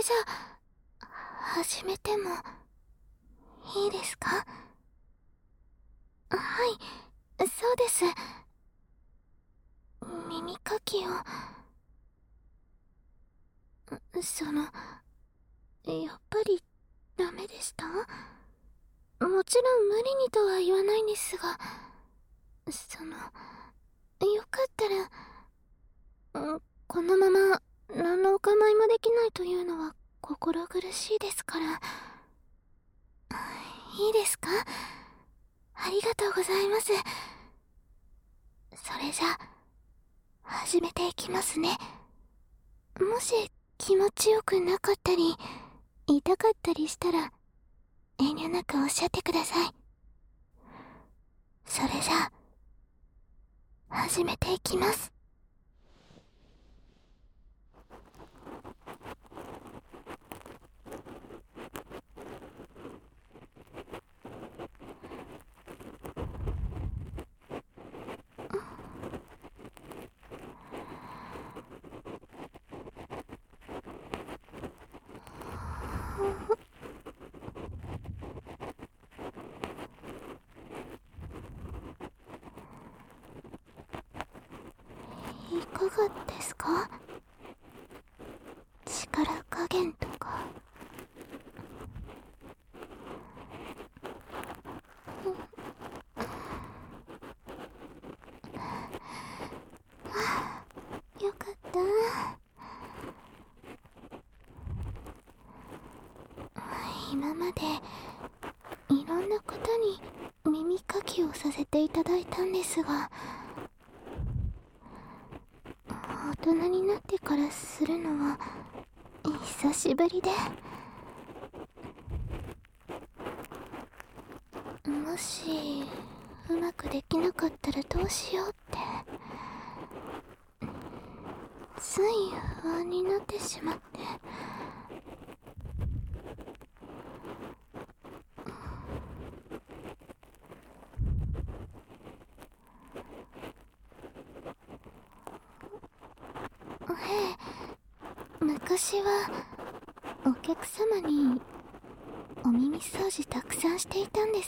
じゃ始めてもいいですか？はい、そうです。耳かきを、やっぱりダメでした？もちろん無理にとは言わないんですが、よかったら、このまま何のお構いもできないというのは心苦しいですから。いいですか？ありがとうございます。それじゃ始めていきますね。もし気持ちよくなかったり痛かったりしたら遠慮なくおっしゃってください。それじゃ始めていきます。いかがですか？力加減とか。よかった。今までいろんな方に耳かきをさせていただいたんですが、大人になってからするのは久しぶりで、もしうまくできなかったらどうしようってつい不安になってしまって。昔はお客様にお耳掃除たくさんしていたんです。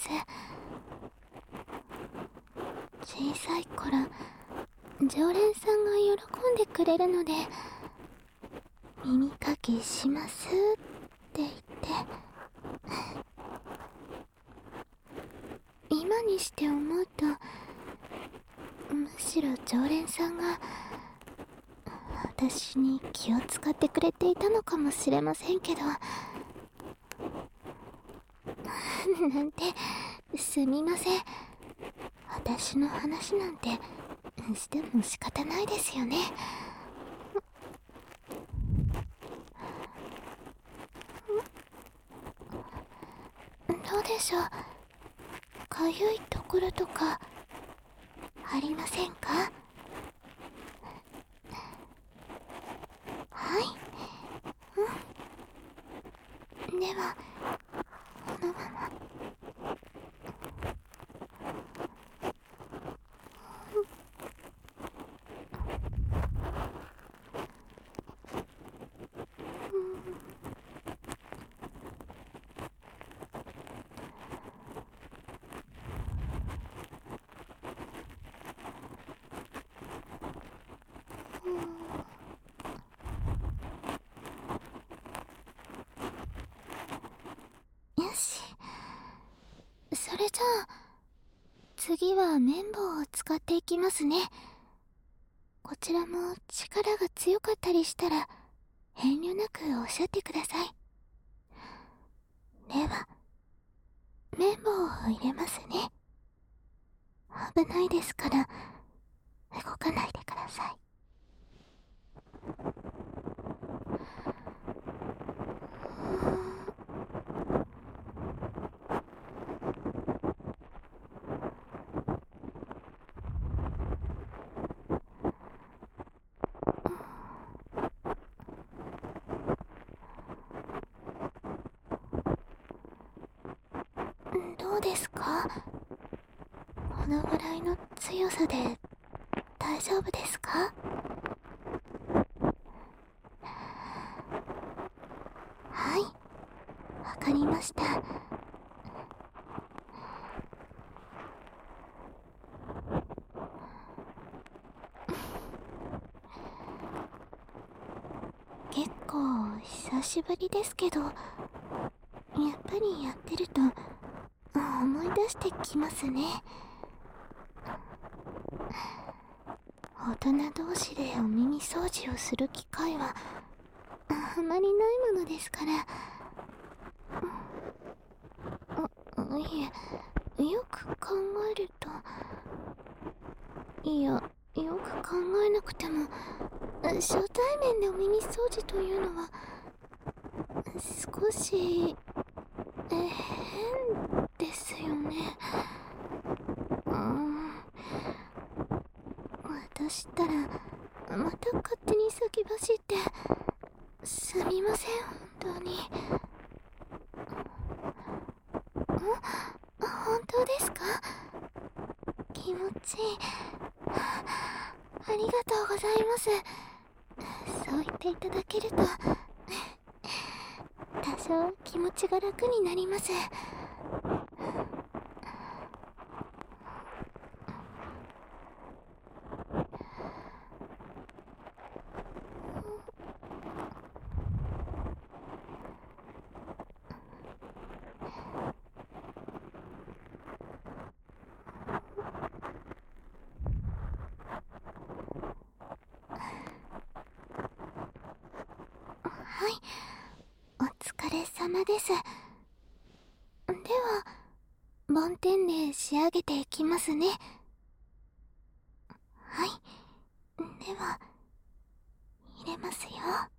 小さい頃常連さんが喜んでくれるので、耳かきしますって言って、今にして思うとむしろ常連さんが私に気を使ってくれていたのかもしれませんけどなんて、すみません。私の話なんてしても仕方ないですよね。どうでしょう、かゆいところとかありませんか？はい、ではこのまま。よし、それじゃあ次は綿棒を使っていきますね。こちらも力が強かったりしたら遠慮なくおっしゃってください。では綿棒を入れますね。危ないですから動かないでください。どうですか？このぐらいの強さで大丈夫ですか？ かりました。結構久しぶりですけど、やっぱりやってると思い出してきますね。大人同士でお耳掃除をする機会はあまりないものですから。いえ、よく考えると、いや、よく考えなくても初対面でお耳掃除というのは少し変ですよね。私ったらまた勝手に先走ってすみません。本当に。本当ですか？気持ちいい。ありがとうございます。そう言っていただけると多少気持ちが楽になります。はい、お疲れ様です。では梵天で仕上げていきますね。はい、では入れますよ。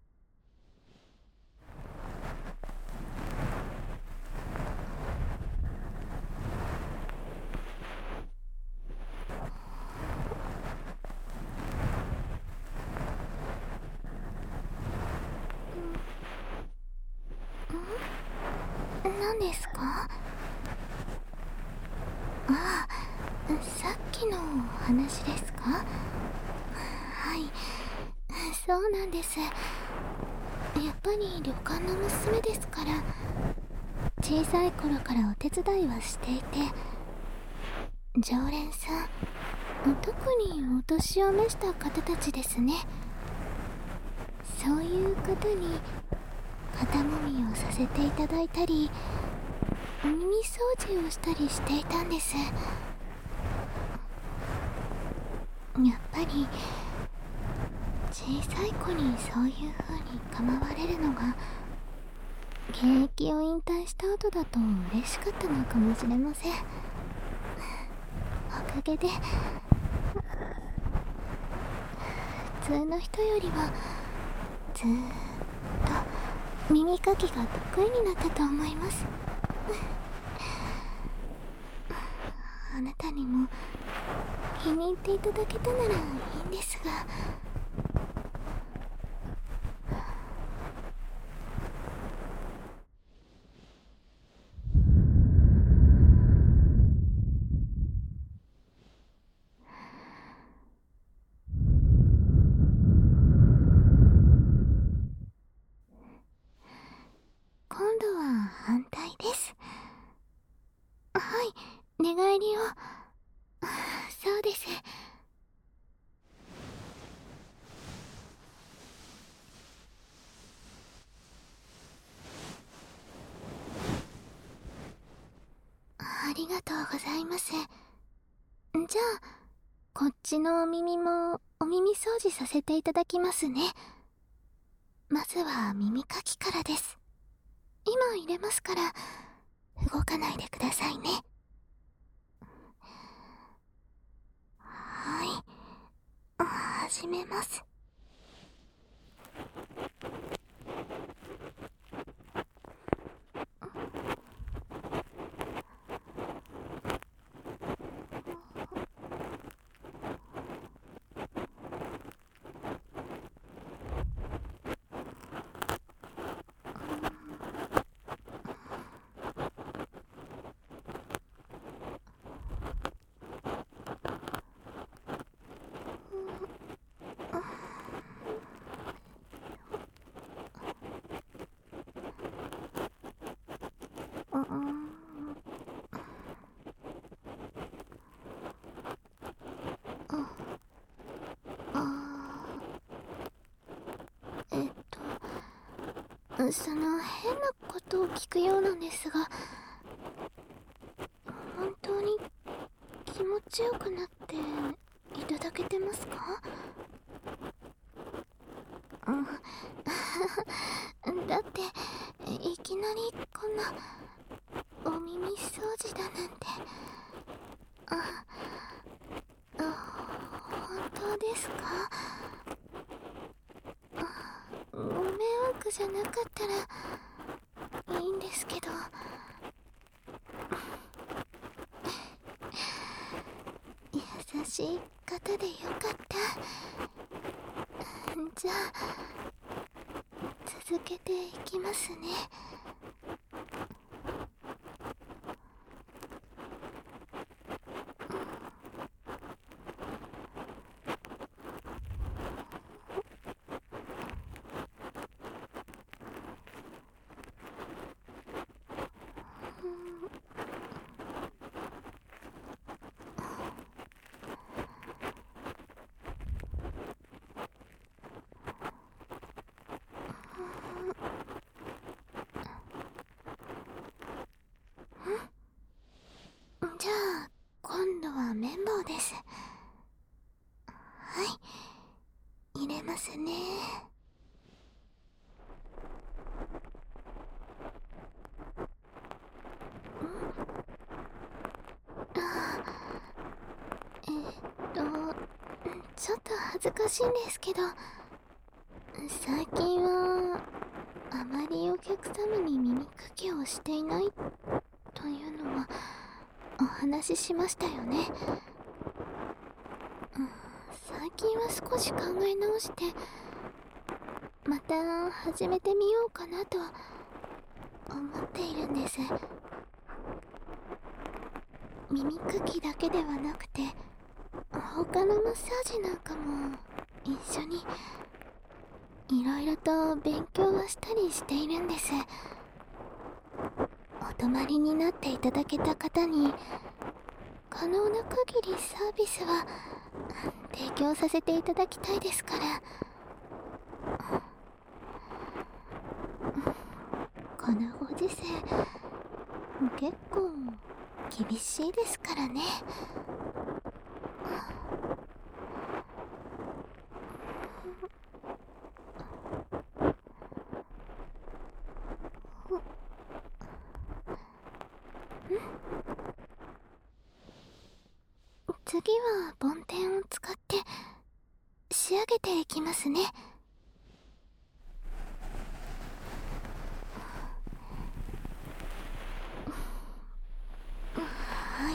何ですか？ああ、さっきのお話ですか？はい、そうなんです。やっぱり旅館の娘ですから、小さい頃からお手伝いはしていて、常連さん、特にお年を召した方たちですね。そういう方に肩もみをさせていただいたり、お耳掃除をしたりしていたんです。やっぱり小さい子にそういう風に構われるのが現役を引退した後だと嬉しかったのかもしれません。おかげで普通の人よりはずーっと耳かきが得意になったと思います。あなたにも気に入っていただけたならいいんですが。今度は反対です。はい、寝返りを。そうです。ありがとうございます。じゃあこっちのお耳もお耳掃除させていただきますね。まずは耳かきからです。今入れますから動かないでくださいね。はい、始めます。 その変なことを聞くようなんですが、本当に気持ちよくなっていただけてますか？だっていきなりこんなお耳掃除だなんて。本当ですか？ご迷惑じゃなかったらいいんですけど。優しい方でよかった。じゃあ続けていきますね。じゃあ今度は綿棒です。はい、入れますね。ちょっと恥ずかしいんですけど、最近はあまりお客様に耳かきをしていないというのはお話ししましたよね。最近は少し考え直してまた始めてみようかなと思っているんです。耳かきだけではなくて他のマッサージなんかも一緒にいろいろと勉強はしたりしているんです。お泊まりになっていただけた方に可能な限りサービスは提供させていただきたいですから。このご時世結構厳しいですからね。次は梵天を使って仕上げていきますね。はい。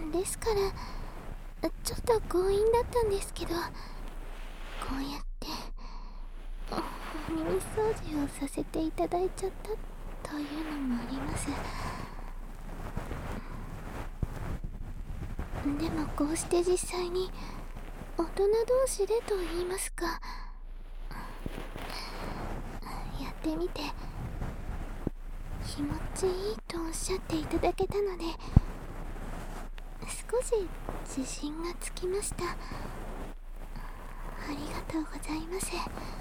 ですからちょっと強引だったんですけど、こうやってお耳掃除をさせていただいちゃったというのもあります。でもこうして実際に大人同士でと言いますか、やってみて気持ちいいとおっしゃっていただけたので、少し自信がつきました。ありがとうございます。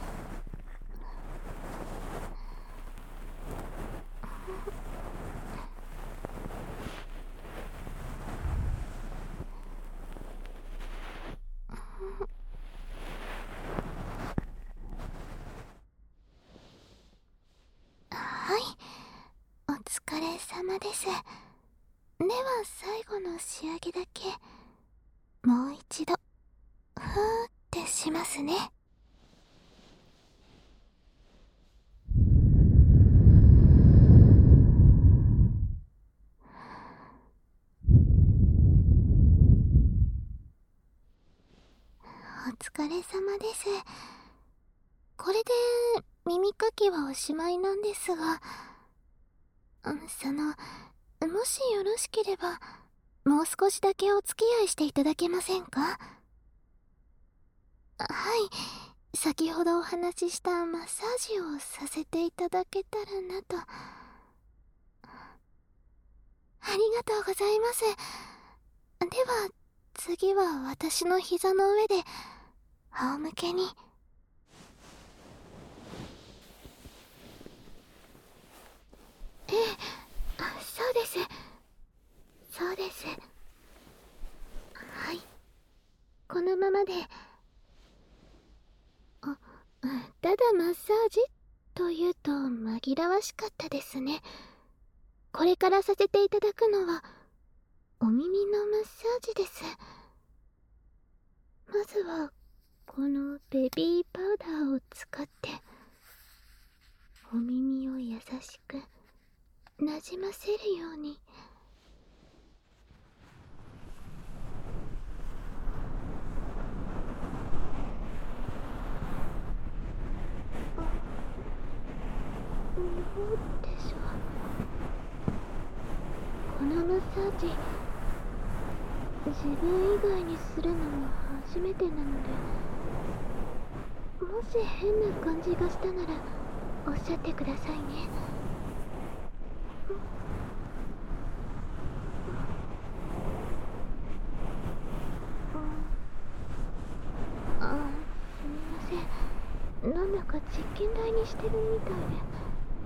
はい、お疲れ様です。では最後の仕上げだけもう一度ふーってしますね。お疲れ様です。これで耳かきはおしまいなんですが、もしよろしければもう少しだけお付き合いしていただけませんか？はい、先ほどお話ししたマッサージをさせていただけたらなと。ありがとうございます。では次は私の膝の上で仰向けに。 そうです。そうです。はい。このままで。ただマッサージというと紛らわしかったですね。これからさせていただくのはお耳のマッサージです。まずはこのベビーパウダーを使ってお耳を優しくなじませるように。どうでしょう。このマッサージ自分以外にするのも初めてなので、もし変な感じがしたならおっしゃってくださいね。すみません。なんだか実験台にしてるみたいで。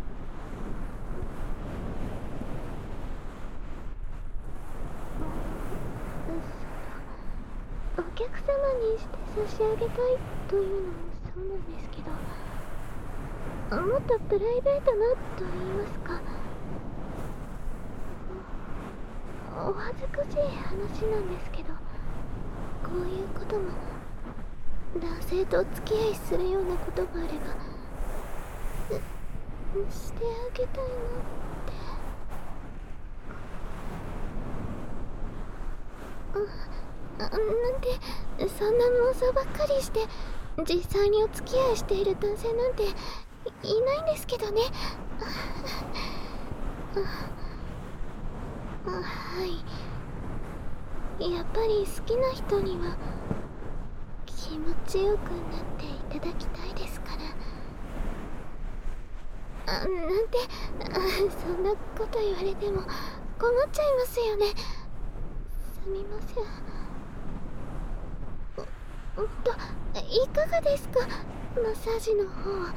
お客様にして差し上げたいというのもそうなんですけど、もっとプライベートなと言いますか、お恥ずかしい話なんですけど、こういうことも男性とお付き合いするようなことがあればしてあげたいなって。なんでそんな妄想ばっかりして、実際にお付き合いしている男性なんていないんですけどね。はい。やっぱり好きな人には気持ちよくなっていただきたいですから。なんてそんなこと言われても困っちゃいますよね。すみません。いかがですか、マッサージの方は。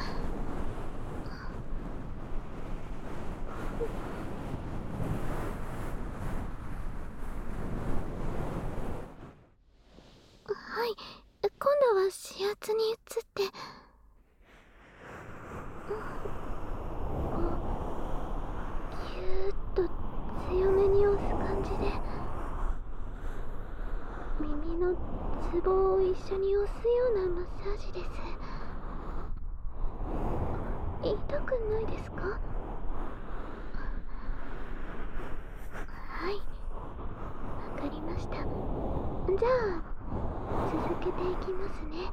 はい、今度は指圧に移って、ぎゅーっと強めに押す感じで、耳のツボを一緒に押すようなマッサージです。痛くないですか？はい、わかりました。じゃあ続けていきますね。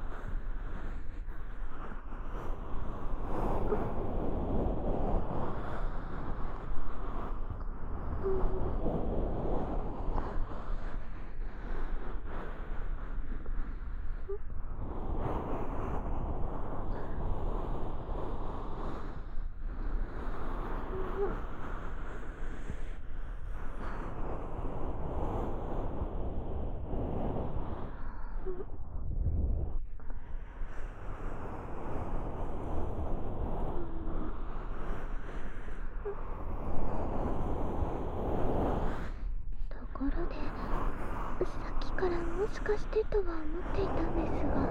ところで、さっきからもしかしてとは思っていたんですが、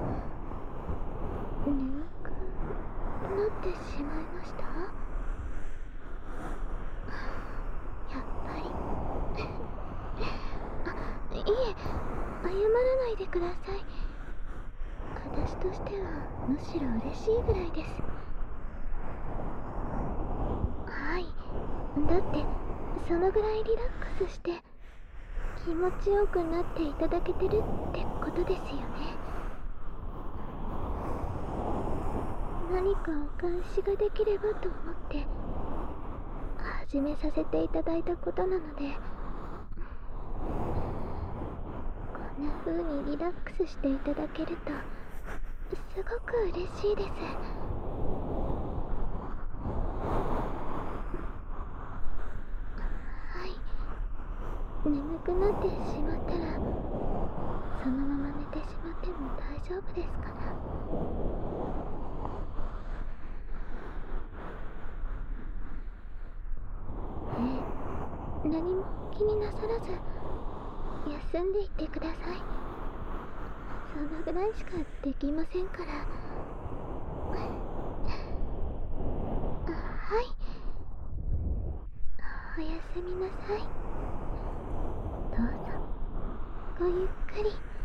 眠くなってしまいました？やっぱりいえ、謝らないでください。私としてはむしろ嬉しいぐらいです。はい、だってそのぐらいリラックスして気持ちよくなっていただけてるってことですよね。何かお返しができればと思って始めさせていただいたことなので、こんな風にリラックスしていただけるとすごく嬉しいです。はい、眠くなってしまったらそのまま寝てしまっても大丈夫ですから。 何も気になさらず休んでいってください。そのぐらいしかできませんから。はい、おやすみなさい。どうぞごゆっくり。